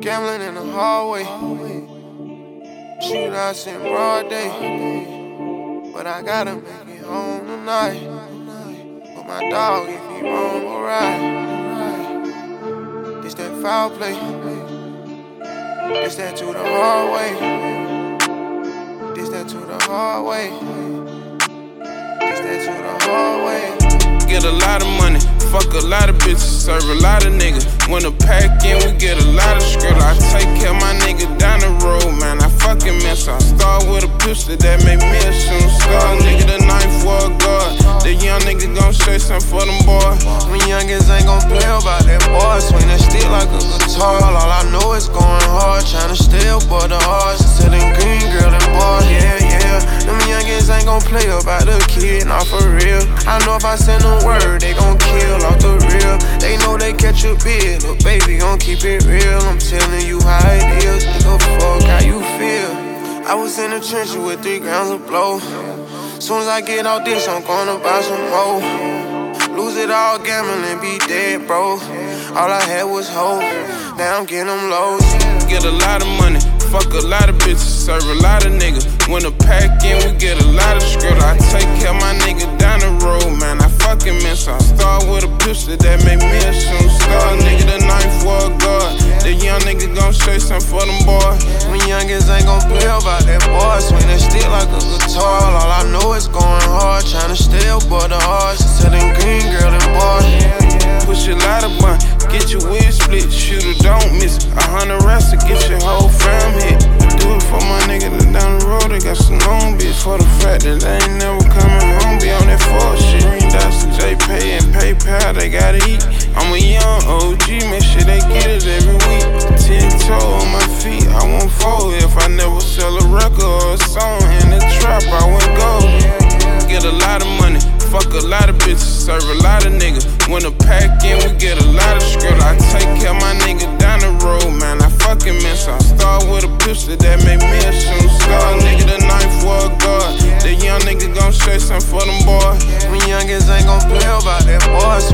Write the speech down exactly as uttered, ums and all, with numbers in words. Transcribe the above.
Gambling in the hallway, shootouts in broad day. But I gotta make it home tonight. With my dog, if he wrong, we'll ride. This that foul play, this that to the hard way. This that to the hard way. This that to the hard way. Get a lot of money, fuck a lot of bitches, serve a lot of niggas. When the pack in, we get a lot of skirt. I take care of my nigga down the road, man. I fucking miss. I start with a pistol that make me a shooting star. Nigga, the knife for a guard. The young nigga gon' say something for them boys. We youngins ain't gon' play about that boy. Swing that stick like a guitar. All I know is going hard, tryna stay up for the odds. Selling green, girl, and boy, yeah, yeah. Them youngins ain't gon' play about the kid, not for real. I know if I send them word, they gon' kill off the real. They know they catch a bid, but baby gon' keep it real. I'm telling you how it is, nigga, fuck how you feel. I was in the trenches with three grams of blow. Soon as I get out this, I'm gonna buy some hoe. Lose it all gambling, be dead, bro. All I had was hope, now I'm getting them lows. Get a lot of money, fuck a lot of bitches, serve a lot of niggas. When the pack in, we get a lot of skirt. I take care of my nigga down the road, man. I fucking miss. I start with a pistol that make me a shooting star. Nigga, the knife for a guard. The young nigga gon' say something for them boys. We youngins ain't gon' play about that boy. Swing that stick like a guitar. All I know is going hard, tryna stay up for the odds. Selling green, girl, and boy. Push a lot of bun, get your wig split, shooter don't miss. A hundred racks to get your whole fam hit. Do it for my nigga that down the road, they got some long bitch. For the fact that they ain't never coming home, be on that fuck shit. Green dots to J-Pay and PayPal, they gotta eat. I'm a young O G, make sure they get it every week. Ten toe on my feet, I won't fold if I never sell a record or a song. In the trap, I won't go. Get a lot of money, fuck a lot of bitches, serve a lot of niggas. When the pack in, we get a lot of skirt. I take care of my nigga down the road, man. I fucking miss. I start with a pistol that make me a shooting star. Nigga, the knife for a guard. The young nigga gon' say something for them boys. We youngins ain't gon' play about that boy.